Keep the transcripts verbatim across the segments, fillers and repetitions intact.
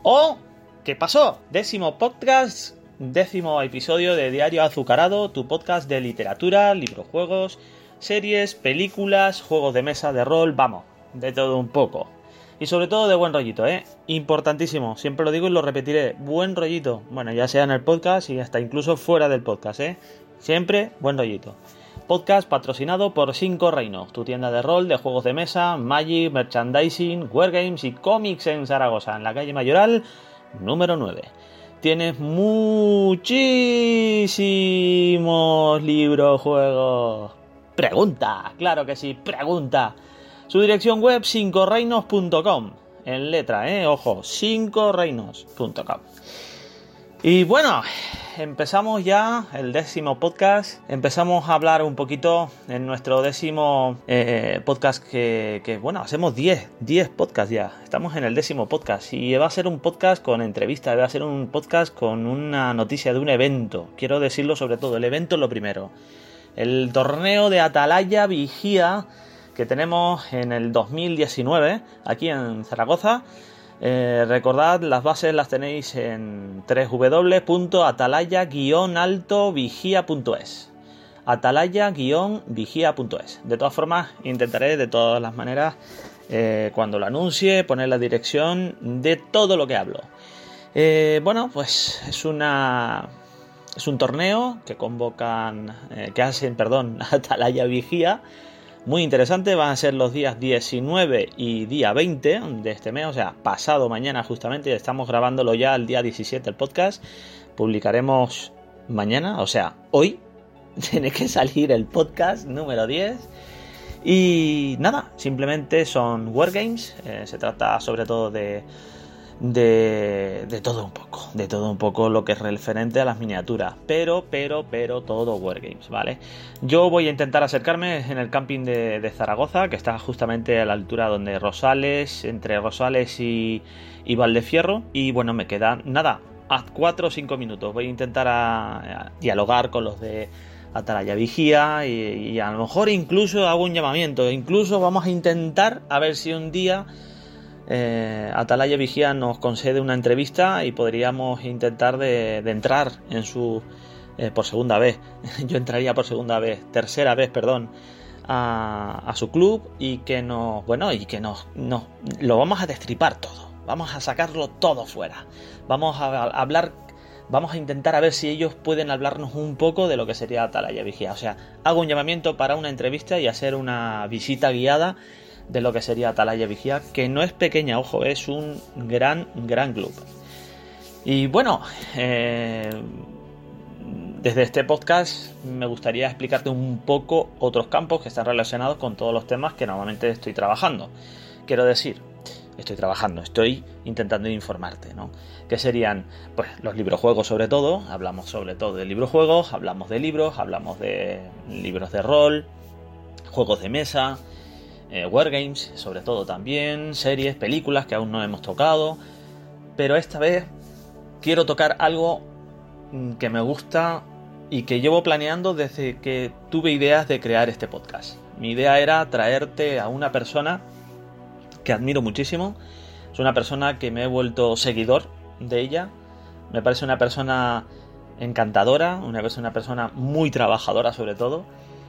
¡Oh! ¿Qué pasó? Décimo podcast, décimo episodio de Diario Azucarado, tu podcast de literatura, librojuegos, series, películas, juegos de mesa, de rol, vamos, de todo un poco. Y sobre todo de buen rollito, ¿eh? Importantísimo, siempre lo digo y lo repetiré, buen rollito. Bueno, ya sea en el podcast y hasta incluso fuera del podcast, ¿eh? Siempre buen rollito. Podcast patrocinado por Cinco Reinos, tu tienda de rol, de juegos de mesa, Magic, merchandising, wargames y cómics en Zaragoza, en la calle Mayoral, número nueve. Tienes muchísimos libros, juegos. Pregunta, claro que sí, pregunta. Su dirección web cinco reinos punto com, en letra, eh, ojo, cinco reinos punto com. Y bueno, empezamos ya el décimo podcast. Empezamos a hablar un poquito en nuestro décimo eh, podcast que, que, bueno, hacemos diez podcasts ya. Estamos en el décimo podcast y va a ser un podcast con entrevistas, va a ser un podcast con una noticia de un evento. Quiero decirlo sobre todo, el evento es lo primero. El torneo de Atalaya Vigía que tenemos en el dos mil diecinueve aquí en Zaragoza. Eh, recordad, las bases las tenéis en doble u doble u doble u punto atalaya guion alto vigía punto es, atalaya guion vigía punto es. De todas formas, intentaré de todas las maneras, eh, cuando lo anuncie, poner la dirección de todo lo que hablo. Eh, bueno, pues es una es un torneo que convocan, eh, que hacen, perdón, Atalaya Vigía. Muy interesante, van a ser los días diecinueve y día veinte de este mes, o sea, pasado mañana justamente, estamos grabándolo ya el día diecisiete el podcast, publicaremos mañana, o sea, hoy, tiene que salir el podcast número diez, y nada, simplemente son wargames, eh, se trata sobre todo de... De, de todo un poco, de todo un poco lo que es referente a las miniaturas, pero, pero, pero todo wargames, ¿vale? Yo voy a intentar acercarme en el camping de, de Zaragoza, que está justamente a la altura donde Rosales, entre Rosales y, y Valdefierro, y bueno, me quedan, nada, a cuatro o cinco minutos, voy a intentar a, a dialogar con los de Atalaya Vigía y, y a lo mejor incluso hago un llamamiento, incluso vamos a intentar a ver si un día... Eh, Atalaya Vigía nos concede una entrevista y podríamos intentar de, de entrar en su eh, por segunda vez yo entraría por segunda vez, tercera vez, perdón, a, a su club y que nos, bueno, y que nos, nos lo vamos a destripar todo, vamos a sacarlo todo fuera, vamos a, a hablar, vamos a intentar a ver si ellos pueden hablarnos un poco de lo que sería Atalaya Vigía. O sea, hago un llamamiento para una entrevista y hacer una visita guiada de lo que sería Atalaya Vigía, que no es pequeña, ojo, es un gran, gran club. Y bueno, eh, desde este podcast me gustaría explicarte un poco otros campos que están relacionados con todos los temas que normalmente estoy trabajando. Quiero decir, estoy trabajando, estoy intentando informarte, ¿no? Que serían, pues, los librojuegos sobre todo, hablamos sobre todo de librojuegos, hablamos de libros, hablamos de libros de rol, juegos de mesa, Eh, wargames, sobre todo también, series, películas que aún no hemos tocado, pero esta vez quiero tocar algo que me gusta y que llevo planeando desde que tuve ideas de crear este podcast. Mi idea era traerte a una persona que admiro muchísimo, es una persona que me he vuelto seguidor de ella, me parece una persona encantadora, una persona, una persona muy trabajadora sobre todo.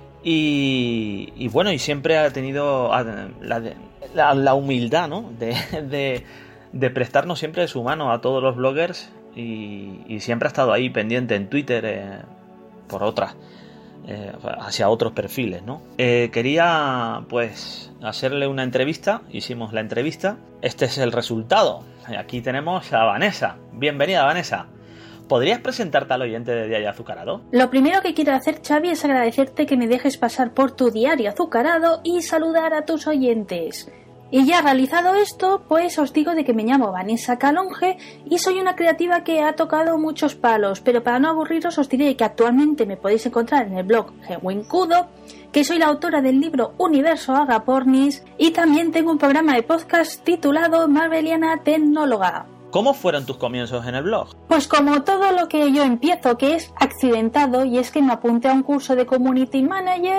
Y, y bueno, y siempre ha tenido la, la, la humildad, ¿no? De, de, de prestarnos siempre de su mano a todos los bloggers y, y siempre ha estado ahí pendiente en Twitter eh, por otras, eh, hacia otros perfiles, ¿no? Eh, quería pues hacerle una entrevista, hicimos la entrevista, este es el resultado. Aquí tenemos a Vanessa. Bienvenida, Vanessa. ¿Podrías presentarte al oyente de Diario Azucarado? Lo primero que quiero hacer, Xavi, es agradecerte que me dejes pasar por tu Diario Azucarado y saludar a tus oyentes. Y ya realizado esto, pues os digo de que me llamo Vanessa Calonge y soy una creativa que ha tocado muchos palos, pero para no aburriros os diré que actualmente me podéis encontrar en el blog Gewinkudo, que soy la autora del libro Universo Agapornis y también tengo un programa de podcast titulado Marveliana Tecnóloga. ¿Cómo fueron tus comienzos en el blog? Pues como todo lo que yo empiezo, que es accidentado, y es que me apunté a un curso de Community Manager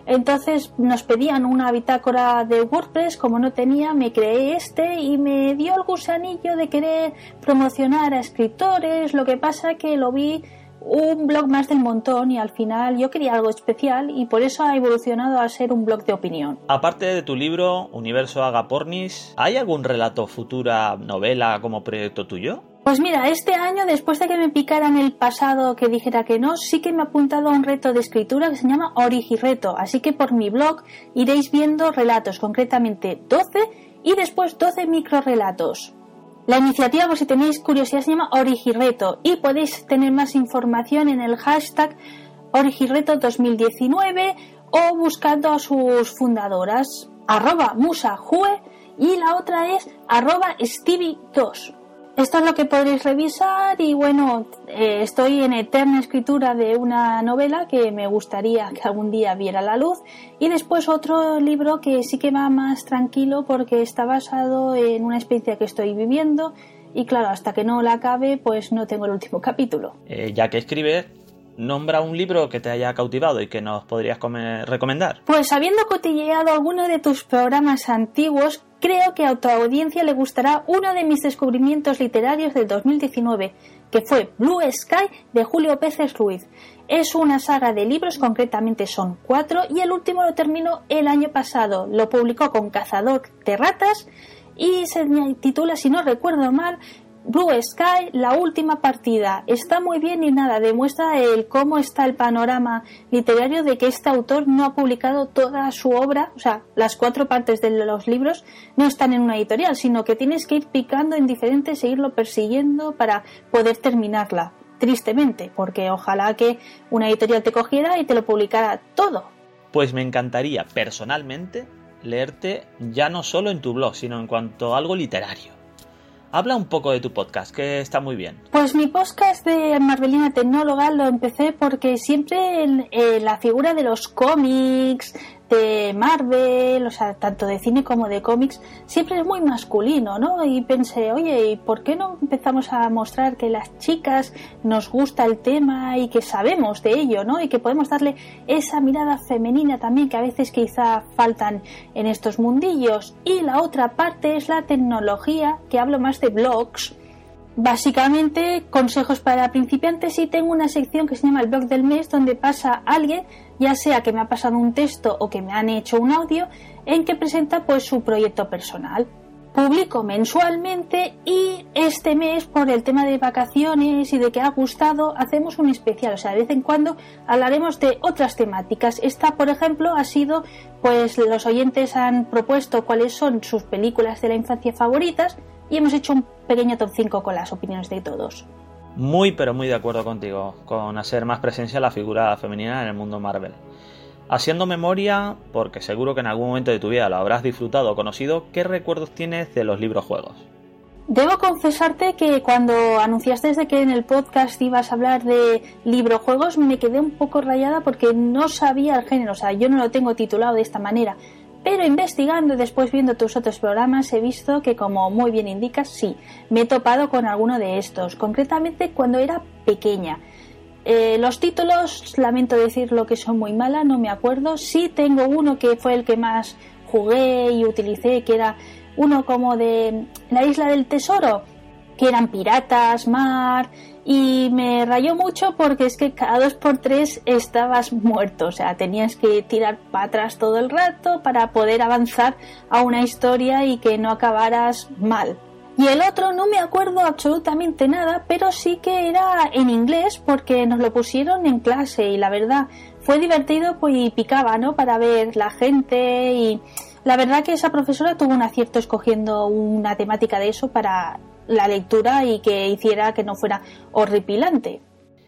Entonces nos pedían una bitácora de WordPress, como no tenía, me creé este y me dio el gusanillo de querer promocionar a escritores. Lo que pasa que lo vi un blog más del montón y al final yo quería algo especial y por eso ha evolucionado a ser un blog de opinión. Aparte de tu libro Universo Agapornis, ¿hay algún relato, futura novela como proyecto tuyo? Pues mira, este año, después de que me picara en el pasado que dijera que no, sí que me he apuntado a un reto de escritura que se llama Origireto, así que por mi blog iréis viendo relatos, concretamente doce y después doce microrelatos. La iniciativa, por si tenéis curiosidad, se llama Origireto y podéis tener más información en el hashtag Origireto dos mil diecinueve o buscando a sus fundadoras, arroba musajue y la otra es arroba stevie dos. Esto es lo que podréis revisar y bueno, eh, estoy en eterna escritura de una novela que me gustaría que algún día viera la luz y después otro libro que sí que va más tranquilo porque está basado en una experiencia que estoy viviendo y claro, hasta que no la acabe pues no tengo el último capítulo. Eh, ya que escribes, nombra un libro que te haya cautivado y que nos podrías comer, recomendar. Pues habiendo cotilleado alguno de tus programas antiguos, creo que a tu audiencia le gustará uno de mis descubrimientos literarios del dos mil diecinueve, que fue Blue Sky de Julio Pécez Ruiz. Es una saga de libros, concretamente son cuatro, y el último lo terminó el año pasado. Lo publicó con Cazador de Ratas y se titula, si no recuerdo mal, Blue Sky, la última partida. Está muy bien y nada, demuestra el cómo está el panorama literario de que este autor no ha publicado toda su obra, o sea, las cuatro partes de los libros no están en una editorial, sino que tienes que ir picando en diferentes e irlo persiguiendo para poder terminarla. Tristemente, porque ojalá que una editorial te cogiera y te lo publicara todo. Pues me encantaría, personalmente, leerte ya no solo en tu blog, sino en cuanto a algo literario. Habla un poco de tu podcast, que está muy bien. Pues mi podcast de Marvelina Tecnóloga lo empecé porque siempre el, eh, la figura de los cómics, de Marvel, o sea, tanto de cine como de cómics, siempre es muy masculino, ¿no? Y pensé, oye, ¿y por qué no empezamos a mostrar que las chicas nos gusta el tema y que sabemos de ello, ¿no? Y que podemos darle esa mirada femenina también que a veces quizá faltan en estos mundillos. Y la otra parte es la tecnología, que hablo más de blogs. Básicamente, consejos para principiantes, y tengo una sección que se llama el blog del mes, donde pasa alguien, ya sea que me ha pasado un texto o que me han hecho un audio, en que presenta pues su proyecto personal. Publico mensualmente y este mes, por el tema de vacaciones y de que ha gustado, hacemos un especial, o sea, de vez en cuando hablaremos de otras temáticas. Esta, por ejemplo, ha sido, pues los oyentes han propuesto cuáles son sus películas de la infancia favoritas y hemos hecho un pequeño top cinco con las opiniones de todos. Muy pero muy de acuerdo contigo con hacer más presencia la figura femenina en el mundo Marvel. Haciendo memoria, porque seguro que en algún momento de tu vida lo habrás disfrutado o conocido, ¿qué recuerdos tienes de los libros juegos? Debo confesarte que cuando anunciaste de que en el podcast ibas a hablar de librojuegos me quedé un poco rayada porque no sabía el género, o sea, yo no lo tengo titulado de esta manera. Pero investigando y después viendo tus otros programas he visto que, como muy bien indicas, sí, me he topado con alguno de estos, concretamente cuando era pequeña. Eh, los títulos, lamento decirlo que son muy malas, no me acuerdo. Sí tengo uno que fue el que más jugué y utilicé, que era uno como de la Isla del Tesoro, que eran piratas, mar, y me rayó mucho porque es que cada dos por tres estabas muerto, o sea, tenías que tirar para atrás todo el rato para poder avanzar a una historia y que no acabaras mal. Y el otro no me acuerdo absolutamente nada, pero sí que era en inglés porque nos lo pusieron en clase y la verdad fue divertido, pues, y picaba, ¿no?, para ver la gente, y la verdad que esa profesora tuvo un acierto escogiendo una temática de eso para la lectura y que hiciera que no fuera horripilante.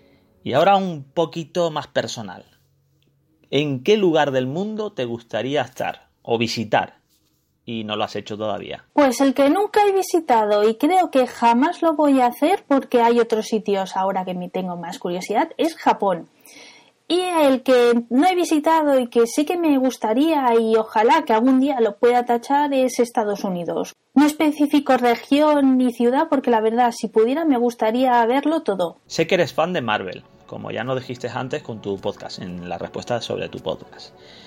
Y ahora un poquito más personal. ¿En qué lugar del mundo te gustaría estar o visitar y no lo has hecho todavía? Pues el que nunca he visitado y creo que jamás lo voy a hacer porque hay otros sitios ahora que me tengo más curiosidad es Japón. Y el que no he visitado y que sí que me gustaría y ojalá que algún día lo pueda tachar es Estados Unidos. No especifico región ni ciudad porque la verdad, si pudiera, me gustaría verlo todo. Sé que eres fan de Marvel, como ya nos dijiste antes con tu podcast, en la respuesta sobre tu podcast.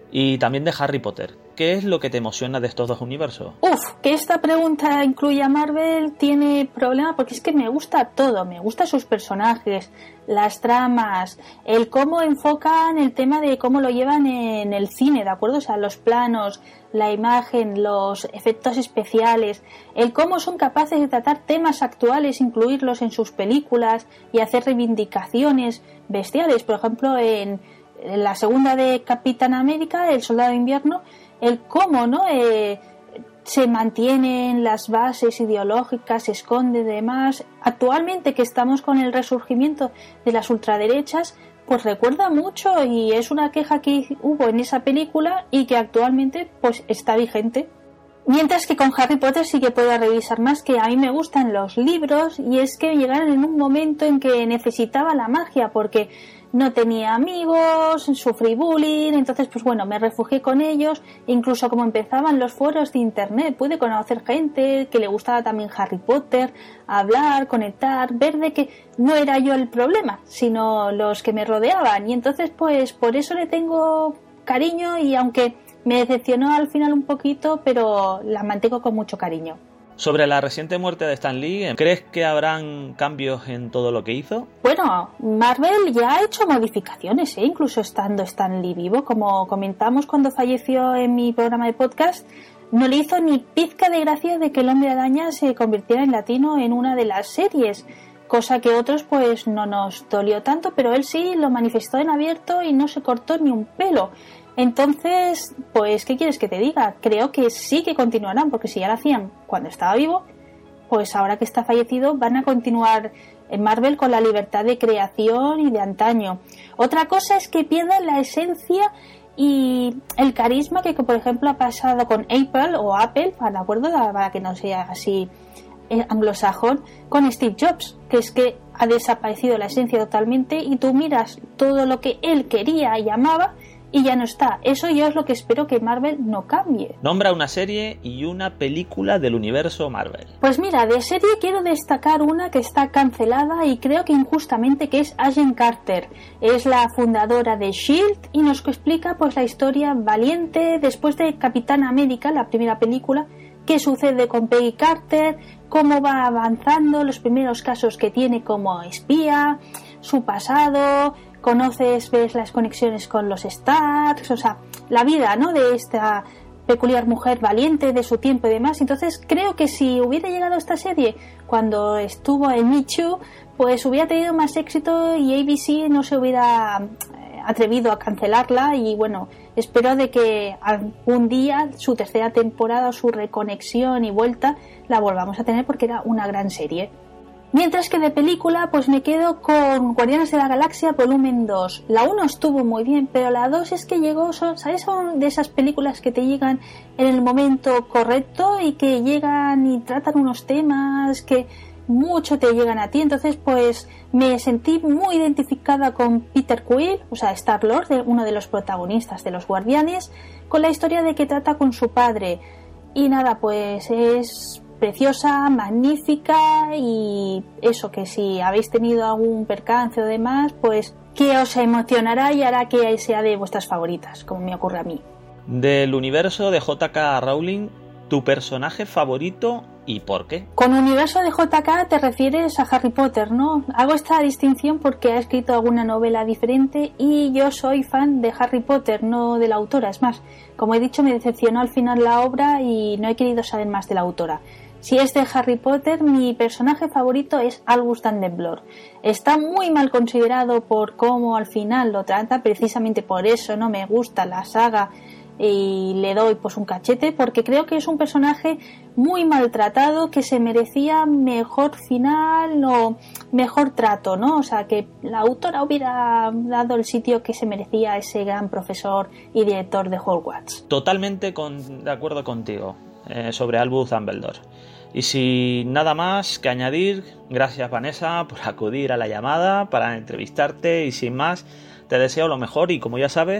Y también de Harry Potter. ¿Qué es lo que te emociona de estos dos universos? Uf, que esta pregunta incluya a Marvel tiene problema porque es que me gusta todo, me gustan sus personajes, las tramas, el cómo enfocan el tema de cómo lo llevan en el cine, ¿de acuerdo? O sea, los planos, la imagen, los efectos especiales, el cómo son capaces de tratar temas actuales, incluirlos en sus películas y hacer reivindicaciones bestiales. Por ejemplo, en, en la segunda de Capitán América, El Soldado de Invierno, el cómo, ¿no? Eh, se mantienen las bases ideológicas, se esconde demás. Actualmente que estamos con el resurgimiento de las ultraderechas, pues recuerda mucho y es una queja que hubo en esa película y que actualmente pues está vigente. Mientras que con Harry Potter sí que puedo revisar más, que a mí me gustan los libros y es que llegaron en un momento en que necesitaba la magia porque no tenía amigos, sufrí bullying, entonces pues bueno, me refugié con ellos, incluso como empezaban los foros de internet, pude conocer gente que le gustaba también Harry Potter, hablar, conectar, ver de que no era yo el problema, sino los que me rodeaban, y entonces pues por eso le tengo cariño y aunque me decepcionó al final un poquito, pero la mantengo con mucho cariño. Sobre la reciente muerte de Stan Lee, ¿crees que habrán cambios en todo lo que hizo? Bueno, Marvel ya ha hecho modificaciones, ¿eh? Incluso estando Stan Lee vivo, como comentamos cuando falleció en mi programa de podcast, no le hizo ni pizca de gracia de que el Hombre Araña se convirtiera en latino en una de las series, cosa que otros pues no nos dolió tanto, pero él sí lo manifestó en abierto y no se cortó ni un pelo. Entonces, pues, ¿qué quieres que te diga? Creo que sí que continuarán, porque si ya lo hacían cuando estaba vivo, pues ahora que está fallecido van a continuar en Marvel con la libertad de creación y de antaño. Otra cosa es que pierdan la esencia y el carisma que, por ejemplo, ha pasado con Apple o Apple, para acuerdo, para que no sea así anglosajón, con Steve Jobs, que es que ha desaparecido la esencia totalmente y tú miras todo lo que él quería y amaba y ya no está. Eso yo es lo que espero que Marvel no cambie. Nombra una serie y una película del universo Marvel. Pues mira, de serie quiero destacar una que está cancelada y creo que injustamente, que es Agent Carter. Es la fundadora de S H I E L D y nos explica pues la historia valiente después de Capitán América, la primera película, qué sucede con Peggy Carter, cómo va avanzando, los primeros casos que tiene como espía, su pasado, conoces, ves las conexiones con los Starks, o sea, la vida, ¿no?, de esta peculiar mujer valiente de su tiempo y demás. Entonces creo que si hubiera llegado esta serie cuando estuvo en Me Too, pues hubiera tenido más éxito y A B C no se hubiera atrevido a cancelarla y bueno, espero de que algún día su tercera temporada o su reconexión y vuelta la volvamos a tener porque era una gran serie. Mientras que de película, pues me quedo con Guardianes de la Galaxia volumen dos. La uno estuvo muy bien, pero la dos es que llegó, son, ¿sabes? Son de esas películas que te llegan en el momento correcto y que llegan y tratan unos temas que mucho te llegan a ti. Entonces, pues me sentí muy identificada con Peter Quill, o sea, Star-Lord, uno de los protagonistas de los Guardianes, con la historia de que trata con su padre. Y nada, pues es preciosa, magnífica y eso, que si habéis tenido algún percance o demás, pues que os emocionará y hará que sea de vuestras favoritas, como me ocurre a mí. Del universo de J K Rowling, ¿tu personaje favorito y por qué? Con universo de J K te refieres a Harry Potter, ¿no? Hago esta distinción porque ha escrito alguna novela diferente y yo soy fan de Harry Potter, no de la autora. Es más, como he dicho, me decepcionó al final la obra y no he querido saber más de la autora. Si es de Harry Potter, mi personaje favorito es Albus Dumbledore. Está muy mal considerado por cómo al final lo trata, precisamente por eso no me gusta la saga y le doy pues un cachete, porque creo que es un personaje muy maltratado que se merecía mejor final o mejor trato, ¿no? O sea, que la autora hubiera dado el sitio que se merecía a ese gran profesor y director de Hogwarts. Totalmente con, de acuerdo contigo eh, sobre Albus Dumbledore. Y sin nada más que añadir, gracias Vanessa por acudir a la llamada para entrevistarte y sin más, te deseo lo mejor y como ya sabes,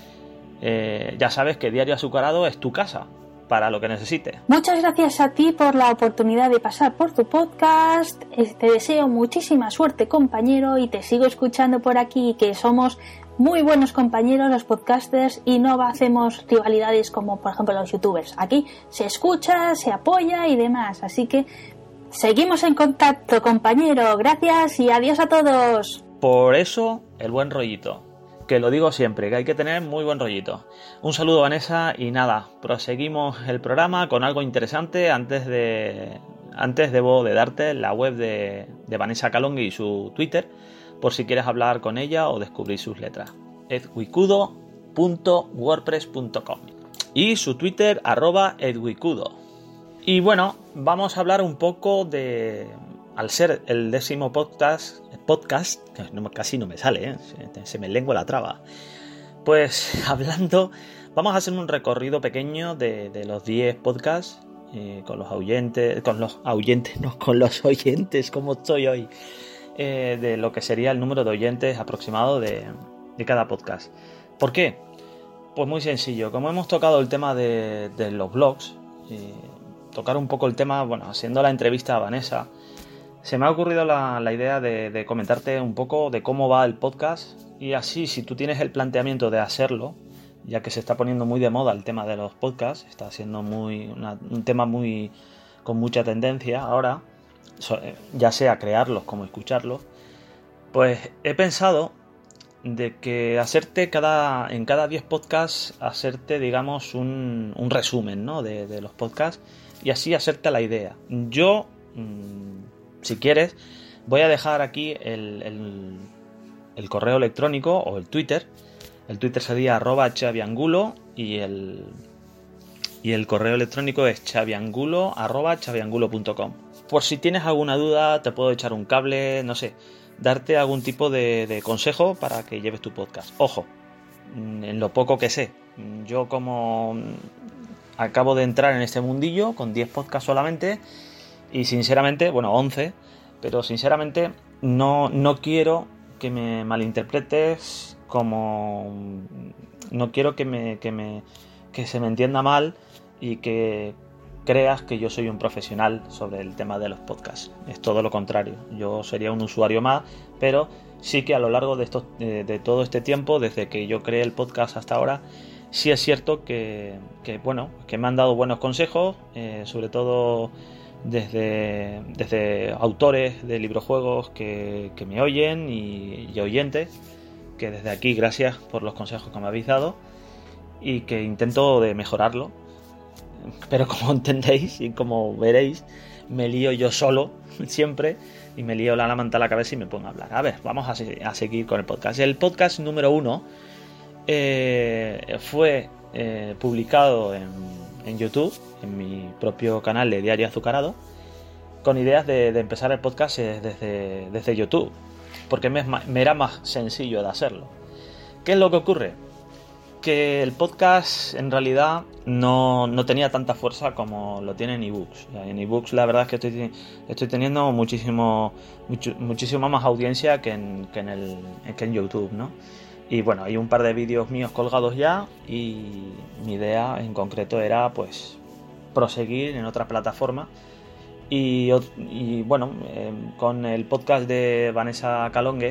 eh, ya sabes que Diario Azucarado es tu casa para lo que necesites. Muchas gracias a ti por la oportunidad de pasar por tu podcast, te deseo muchísima suerte compañero y te sigo escuchando por aquí, que somos muy buenos compañeros los podcasters y no hacemos rivalidades como por ejemplo los youtubers. Aquí se escucha, se apoya y demás, así que seguimos en contacto, compañero. Gracias y adiós a todos. Por eso el buen rollito, que lo digo siempre, que hay que tener muy buen rollito. Un saludo, Vanessa, y nada, proseguimos el programa con algo interesante. Antes de antes debo de darte la web de, de Vanessa Calonge y su Twitter, por si quieres hablar con ella o descubrir sus letras. edwikudo punto wordpress punto com y su Twitter arroba edwikudo. Y bueno, vamos a hablar un poco de, al ser el décimo podcast, podcast no, casi no me sale, ¿eh? se, se me lengua la traba, pues hablando, vamos a hacer un recorrido pequeño de, de los diez podcasts, eh, con los oyentes, con los oyentes, no, con los oyentes, como estoy hoy, eh, de lo que sería el número de oyentes aproximado de, de cada podcast. ¿Por qué? Pues muy sencillo, como hemos tocado el tema de, de los blogs, eh, tocar un poco el tema, bueno, haciendo la entrevista a Vanessa, se me ha ocurrido la, la idea de, de comentarte un poco de cómo va el podcast, y así, si tú tienes el planteamiento de hacerlo, ya que se está poniendo muy de moda el tema de los podcasts, está siendo muy una, un tema muy con mucha tendencia ahora, ya sea crearlos como escucharlos, pues he pensado de que hacerte cada en cada diez podcasts, hacerte, digamos, un, un resumen, ¿no? de, de los podcasts, y así hacerte la idea. Yo, mmm, si quieres, voy a dejar aquí el, el, el correo electrónico o el Twitter. El Twitter sería arroba chaviangulo y el, y el correo electrónico es chaviangulo arroba chaviangulo punto com. Por si tienes alguna duda, te puedo echar un cable, no sé, darte algún tipo de, de consejo para que lleves tu podcast. Ojo, en lo poco que sé, yo como acabo de entrar en este mundillo con diez podcasts solamente, y sinceramente, bueno, once, pero sinceramente no, no quiero que me malinterpretes, como no quiero que me, que me que se me entienda mal y que creas que yo soy un profesional sobre el tema de los podcasts. Es todo lo contrario, yo sería un usuario más, pero sí que a lo largo de, estos, de, de todo este tiempo, desde que yo creé el podcast hasta ahora, sí es cierto que, que bueno, que me han dado buenos consejos, eh, sobre todo desde, desde autores de librojuegos que, que me oyen y, y oyentes, que desde aquí gracias por los consejos que me habéis dado y que intento de mejorarlo, pero como entendéis y como veréis, me lío yo solo siempre y me lío la manta a la cabeza y me pongo a hablar. A ver, vamos a, se- a seguir con el podcast. El podcast número uno eh, fue eh, publicado en, en YouTube, en mi propio canal de Diario Azucarado, con ideas de, de empezar el podcast desde, desde YouTube, porque me, me era más sencillo de hacerlo. ¿Qué es lo que ocurre? Que el podcast en realidad no, no tenía tanta fuerza como lo tiene en ebooks. En ebooks la verdad es que estoy, estoy teniendo muchísimo, mucho, muchísima más audiencia que en, que, en el, que en YouTube, ¿no? Y bueno, hay un par de vídeos míos colgados ya, y mi idea en concreto era pues proseguir en otra plataforma. Y, y bueno, eh, con el podcast de Vanessa Calonge,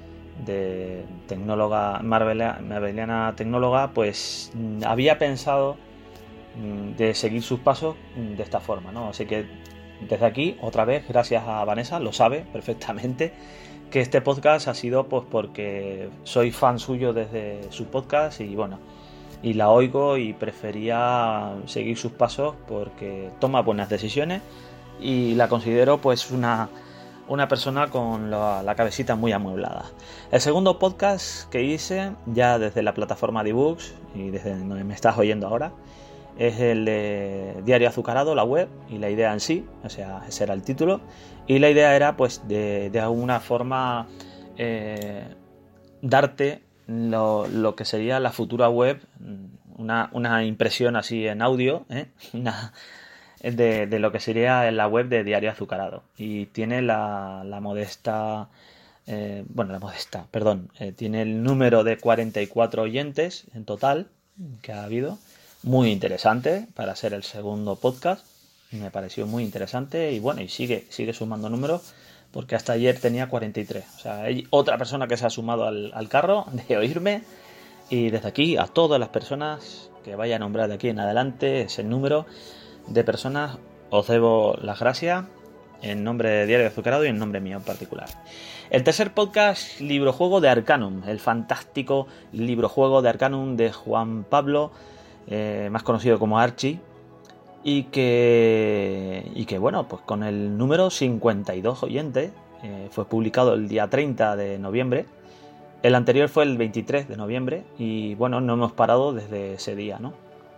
de tecnóloga, marbeliana tecnóloga, pues había pensado de seguir sus pasos de esta forma, ¿no? Así que desde aquí, otra vez, gracias a Vanessa, lo sabe perfectamente, que este podcast ha sido pues porque soy fan suyo desde su podcast, y bueno, y la oigo y prefería seguir sus pasos porque toma buenas decisiones y la considero pues una, una persona con la, la cabecita muy amueblada. El segundo podcast que hice ya desde la plataforma de ebooks y desde donde me estás oyendo ahora es el de Diario Azucarado, la web, y la idea en sí, o sea, ese era el título, y la idea era pues de, de alguna forma eh, darte lo, lo que sería la futura web, una, una impresión así en audio, ¿eh? una, de, de lo que sería la web de Diario Azucarado, y tiene la, la modesta eh, bueno, la modesta, perdón, eh, tiene el número de cuarenta y cuatro oyentes en total que ha habido. Muy interesante para ser el segundo podcast, me pareció muy interesante, y bueno, y sigue, sigue sumando números porque hasta ayer tenía cuarenta y tres. O sea, hay otra persona que se ha sumado al, al carro de oírme. Y desde aquí, a todas las personas que vaya a nombrar de aquí en adelante, ese número de personas, os debo las gracias en nombre de Diario Azucarado y en nombre mío en particular. El tercer podcast, Librojuego de Arcanum, el fantástico librojuego de Arcanum de Juan Pablo, eh, más conocido como Archie, y que, y que bueno, pues con el número cincuenta y dos oyentes, eh, fue publicado el día treinta de noviembre. El anterior fue el veintitrés de noviembre y bueno, no hemos parado desde ese día, ¿no?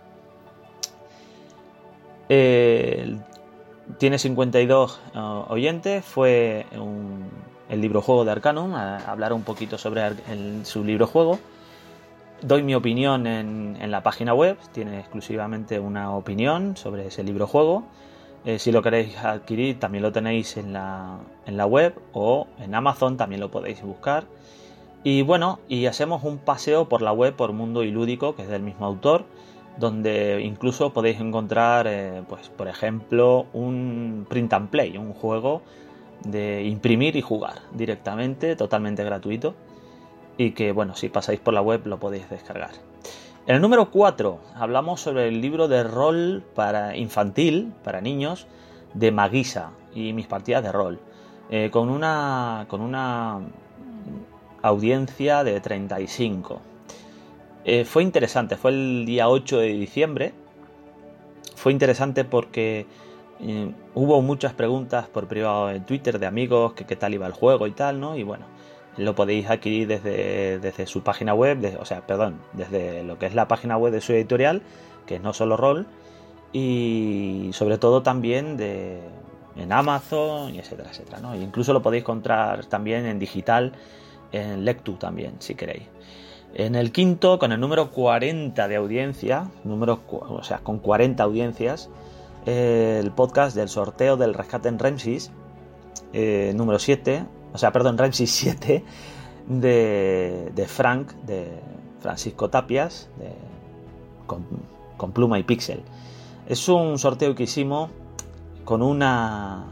Eh, tiene cincuenta y dos uh, oyentes, fue un, el librojuego de Arcanum, a, a hablar un poquito sobre el, su librojuego. Doy mi opinión en, en la página web, tiene exclusivamente una opinión sobre ese librojuego. Eh, si lo queréis adquirir también lo tenéis en la, en la web o en Amazon, también lo podéis buscar. Y bueno, y hacemos un paseo por la web, por Mundo y Lúdico, que es del mismo autor, donde incluso podéis encontrar, eh, pues por ejemplo, un print and play, un juego de imprimir y jugar directamente, totalmente gratuito, y que bueno, si pasáis por la web lo podéis descargar. En el número cuatro hablamos sobre el libro de rol para infantil, para niños, de Maguisa y mis partidas de rol, eh, con una con una audiencia de treinta y cinco. Eh, fue interesante, fue el día ocho de diciembre. Fue interesante porque eh, hubo muchas preguntas por privado en Twitter de amigos, que qué tal iba el juego y tal, ¿no? Y bueno, lo podéis adquirir desde, desde su página web, de, o sea, perdón, desde lo que es la página web de su editorial, que es No Solo Rol, y sobre todo también de, en Amazon, y etcétera, etcétera, ¿no? E incluso lo podéis encontrar también en digital, en Lectu también, si queréis. En el quinto, con el número cuarenta de audiencia, número, o sea, con cuarenta audiencias, eh, el podcast del sorteo del rescate en Ramses, eh, número siete, o sea, perdón, Ramses siete, de, de Frank, de Francisco Tapias, de, con, con pluma y píxel. Es un sorteo que hicimos con una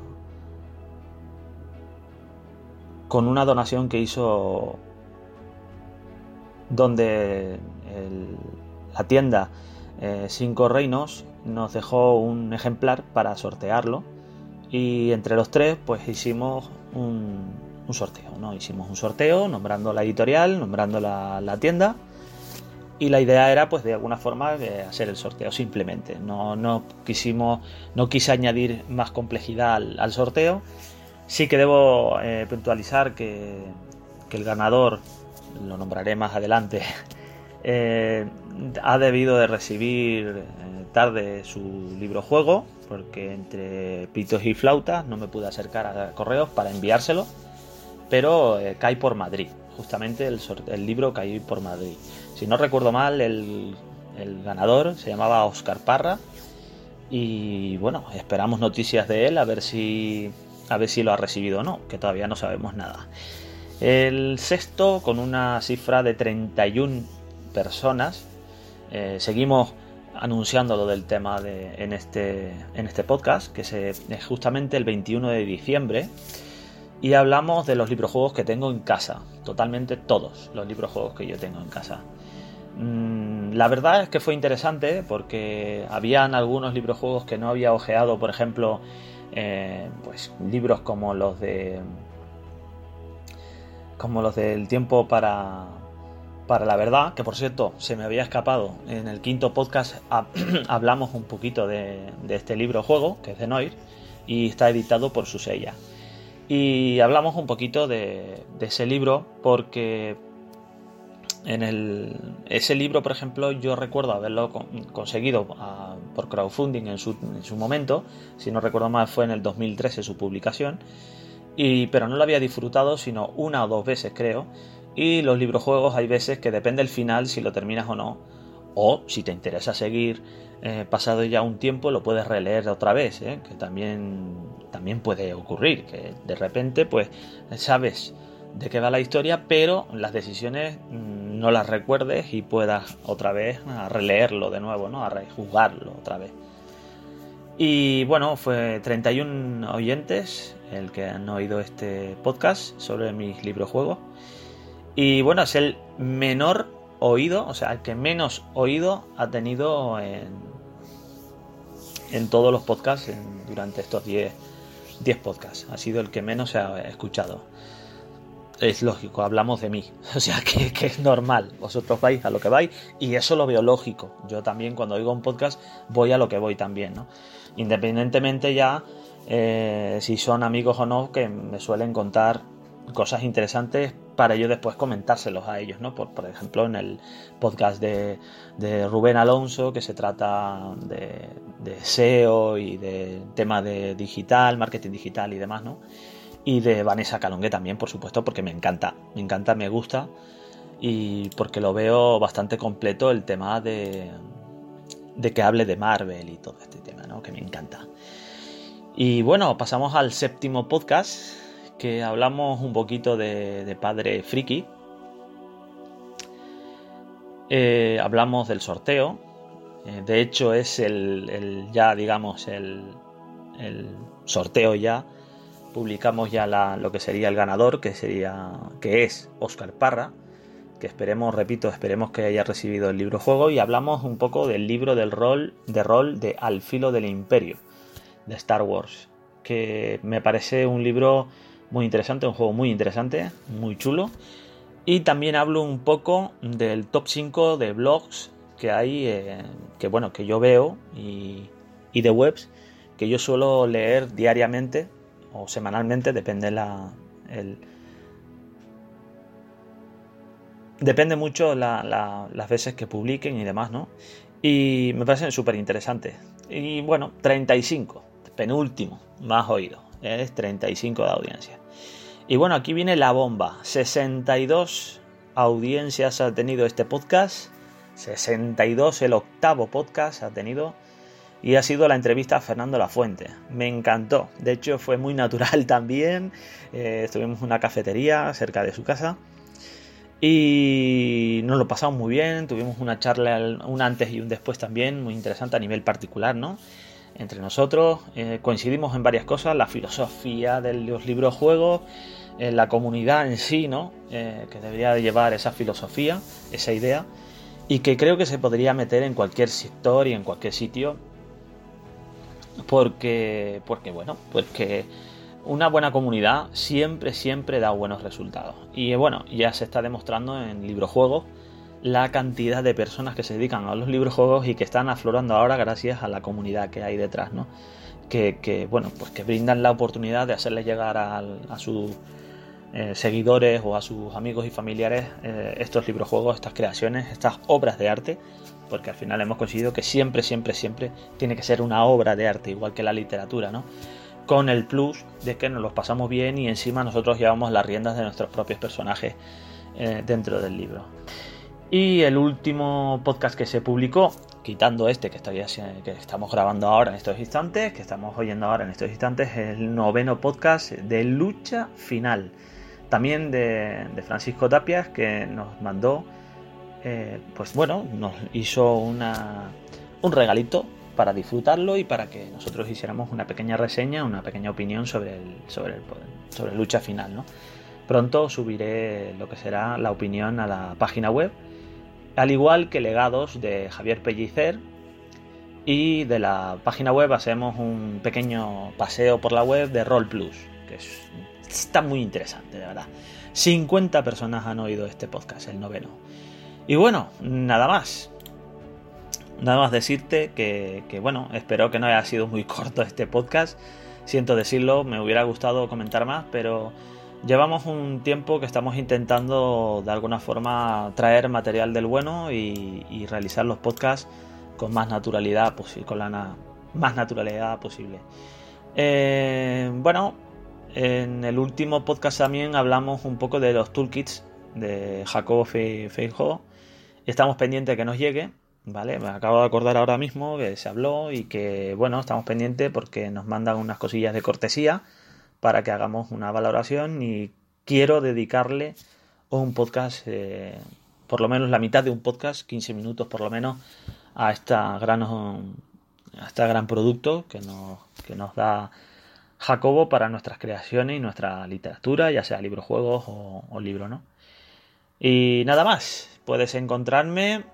con una donación que hizo donde el, la tienda eh, Cinco Reinos nos dejó un ejemplar para sortearlo, y entre los tres pues hicimos un, un sorteo, ¿no? Hicimos un sorteo nombrando la editorial, nombrando la, la tienda, y la idea era pues de alguna forma eh, hacer el sorteo simplemente. No, no quisimos, no quise añadir más complejidad al, al sorteo. Sí que debo eh, puntualizar que, que el ganador, lo nombraré más adelante, eh, ha debido de recibir eh, tarde su librojuego, porque entre pitos y flautas no me pude acercar a correos para enviárselo, pero eh, cae por Madrid, justamente el, el libro cae por Madrid. Si no recuerdo mal, el, el ganador se llamaba Óscar Parra, y bueno, esperamos noticias de él a ver si a ver si lo ha recibido o no, que todavía no sabemos nada. El sexto, con una cifra de treinta y una personas, eh, seguimos anunciando lo del tema de, en, este, en este podcast, que se, es justamente el veintiuno de diciembre, y hablamos de los librojuegos que tengo en casa, totalmente todos los librojuegos que yo tengo en casa. Mm, la verdad es que fue interesante porque habían algunos librojuegos que no había ojeado, por ejemplo, eh, pues libros como los de como los del tiempo para para la verdad, que por cierto se me había escapado. En el quinto podcast hablamos un poquito de, de este libro juego, que es de Noir, y está editado por Susella. Y hablamos un poquito de, de ese libro porque en el, ese libro, por ejemplo, yo recuerdo haberlo con, conseguido a, por crowdfunding en su, en su momento. Si no recuerdo mal, fue en el dos mil trece su publicación, y, pero no lo había disfrutado sino una o dos veces, creo. Y los librojuegos hay veces que depende del final si lo terminas o no, o si te interesa seguir eh, pasado ya un tiempo lo puedes releer otra vez, ¿eh? Que también, también puede ocurrir, que de repente pues sabes de qué va la historia, pero las decisiones mmm, no las recuerdes y puedas otra vez a releerlo de nuevo, ¿no? A rejugarlo otra vez. Y bueno, fue treinta y uno oyentes, el que han oído este podcast sobre mis librojuegos. Y bueno, es el menor oído, o sea, el que menos oído ha tenido en, en todos los podcasts en, durante estos diez podcasts. Ha sido el que menos se ha escuchado. Es lógico, hablamos de mí, o sea que, que es normal, vosotros vais a lo que vais y eso lo veo lógico. Yo también cuando oigo un podcast voy a lo que voy también, ¿no? Independientemente ya eh, si son amigos o no, que me suelen contar cosas interesantes para yo después comentárselos a ellos, ¿no? Por, por ejemplo, en el podcast de, de Rubén Alonso, que se trata de, de S E O y de tema de digital, marketing digital y demás, ¿no? Y de Vanessa Calonge también, por supuesto, porque me encanta, me encanta, me gusta y porque lo veo bastante completo el tema de, de que hable de Marvel y todo este tema, ¿no? Que me encanta. Y bueno, pasamos al séptimo podcast, que hablamos un poquito de, de Padre Friki. Eh, hablamos del sorteo. Eh, de hecho, es el, el ya, digamos, el, el sorteo ya. Publicamos ya la, lo que sería el ganador, que sería que es Óscar Parra, que esperemos, repito, esperemos que haya recibido el libro juego, y hablamos un poco del libro del rol de rol de Al filo del imperio de Star Wars, que me parece un libro muy interesante, un juego muy interesante, muy chulo. Y también hablo un poco del top cinco de blogs que hay, eh, que bueno, que yo veo y, y de webs que yo suelo leer diariamente o semanalmente, depende la el depende mucho la, la, las veces que publiquen y demás, ¿no? Y me parecen súper interesantes. Y bueno, treinta y cinco, penúltimo más oído, es treinta y cinco de audiencia. Y bueno, aquí viene la bomba. sesenta y dos audiencias ha tenido este podcast, sesenta y dos, el octavo podcast ha tenido. Y ha sido la entrevista a Fernando Lafuente. Me encantó. De hecho, fue muy natural también. Eh, estuvimos en una cafetería cerca de su casa. Y nos lo pasamos muy bien. Tuvimos una charla, un antes y un después también, muy interesante a nivel particular, ¿no? Entre nosotros. Eh, coincidimos en varias cosas. La filosofía de los libros juegos. Eh, la comunidad en sí, ¿no? Eh, que debería llevar esa filosofía, esa idea. Y que creo que se podría meter en cualquier sector y en cualquier sitio. Porque, porque bueno, porque una buena comunidad siempre, siempre da buenos resultados. Y bueno, ya se está demostrando en librojuegos la cantidad de personas que se dedican a los librojuegos y que están aflorando ahora gracias a la comunidad que hay detrás, ¿no? Que, que bueno, pues que brindan la oportunidad de hacerles llegar a, a sus eh, seguidores o a sus amigos y familiares eh, estos librojuegos, estas creaciones, estas obras de arte. Porque al final hemos conseguido que siempre, siempre, siempre tiene que ser una obra de arte, igual que la literatura, ¿no? Con el plus de que nos los pasamos bien y encima nosotros llevamos las riendas de nuestros propios personajes eh, dentro del libro. Y el último podcast que se publicó, quitando este que, estoy, que estamos grabando ahora en estos instantes, que estamos oyendo ahora en estos instantes, es el noveno podcast de Lucha Final. También de, de Francisco Tapias, que nos mandó... Eh, pues bueno, nos hizo una, un regalito para disfrutarlo y para que nosotros hiciéramos una pequeña reseña, una pequeña opinión sobre el, sobre el, sobre Lucha Final, ¿no? Pronto subiré lo que será la opinión a la página web, al igual que Legados de Javier Pellicer, y de la página web hacemos un pequeño paseo por la web de Roll Plus, que es, está muy interesante, de verdad. cincuenta personas han oído este podcast, el noveno. Y bueno, nada más. Nada más decirte que, que, bueno, espero que no haya sido muy corto este podcast. Siento decirlo, me hubiera gustado comentar más, pero llevamos un tiempo que estamos intentando de alguna forma traer material del bueno y, y realizar los podcasts con más naturalidad, con la na, más naturalidad posible. Eh, bueno, en el último podcast también hablamos un poco de los toolkits de Jacobo Feijó. Estamos pendientes de que nos llegue, ¿vale? Me acabo de acordar ahora mismo que se habló y que, bueno, estamos pendientes porque nos mandan unas cosillas de cortesía para que hagamos una valoración y quiero dedicarle un podcast, eh, por lo menos la mitad de un podcast, quince minutos por lo menos, a esta gran, a este gran producto que nos, que nos da Jacobo para nuestras creaciones y nuestra literatura, ya sea libro, juegos o, o libro, ¿no? Y nada más, puedes encontrarme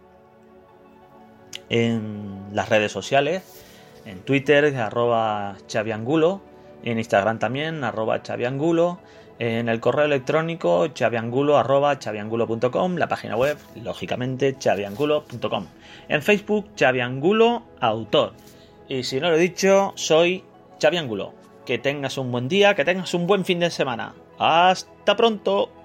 en las redes sociales, en Twitter, arroba chaviangulo, en Instagram también, arroba chaviangulo, en el correo electrónico chaviangulo arroba chaviangulo punto com, la página web, lógicamente, chaviangulo punto com, en Facebook, chaviangulo autor. Y si no lo he dicho, soy Chaviangulo. Que tengas un buen día, que tengas un buen fin de semana. ¡Hasta pronto!